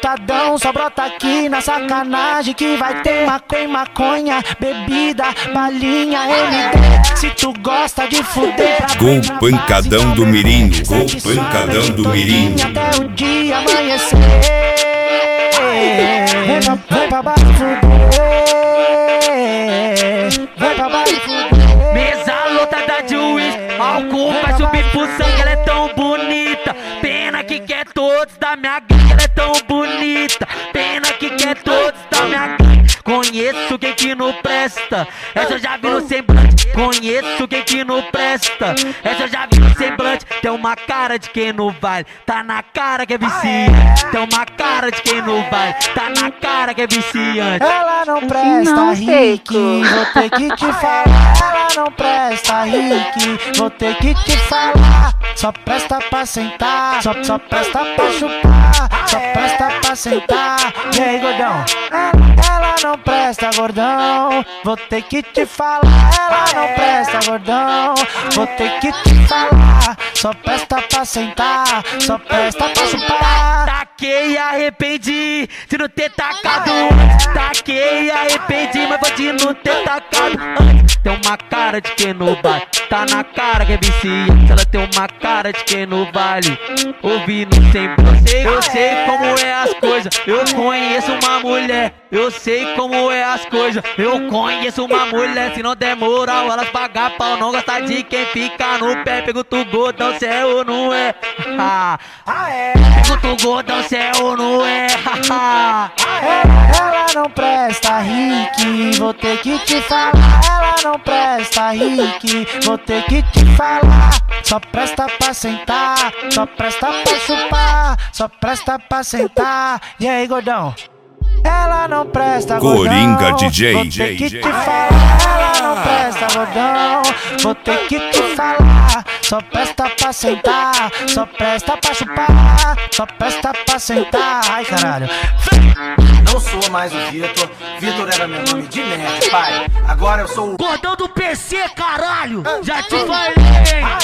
lotadão, só brota aqui na sacanagem que vai ter maconha, bebida, balinha, MD. Se tu gosta de fuder, Gol pancadão do Mirim, gol pancadão do Mirim. Até o dia amanhecer. Vai pra baixo fuder. Vai pra baixo fuder. Mesa lotada de uísque, álcool vai subir pro sangue, ela é tão bonita. Pena que quer todos da minha gangue, ela é tão bonita. Pena que quer todos da minha gangue. Conheço quem que não presta, essa eu já vi no semblante. Conheço quem que não presta, essa eu já vi no semblante. Tem uma cara de quem não vale, tá na cara que é viciante. Tem uma cara de quem não vale, tá na cara que é viciante. Ela não presta, Rick, vou ter que te falar. Ela não presta, Rick, vou ter que te falar. Só presta pra sentar, só presta pra chupar, só presta pra sentar. E aí, gordão? Ela não presta, gordão, vou ter que te falar. Ela não presta, gordão, vou ter que te falar. Só presta pra sentar, só presta pra chupar. Taquei e arrependi de não ter tacado antes. Taquei e arrependi, mas pode não ter tacado antes. Tem uma cara de quem não vale, tá na cara que é viciante. Ela tem uma cara de quem não vale, ouvindo sempre. Eu sei como é as coisas, eu conheço uma mulher. Eu sei como é as coisas, eu conheço uma mulher. Se não der moral, elas pagam pau. Não gosta de quem fica no pé. Pergunta o gordão se é ou não é. Pergunta o gordão se é ou não é. Ela não presta, Rick, vou ter que te falar. Ela não presta, Rick, vou ter que te falar. Só presta pra sentar, só presta pra chupar, só presta pra sentar. E aí, gordão? Ela não presta, gordão, Coringa DJ. vou ter que te falar. Ela não presta, gordão, vou ter que te falar. Só presta pra sentar, só presta pra chupar, só presta pra sentar. Ai, caralho. Não sou mais o Vitor, Vitor era meu nome de nerd, pai. Agora eu sou o Gordão do PC, caralho, já te falei.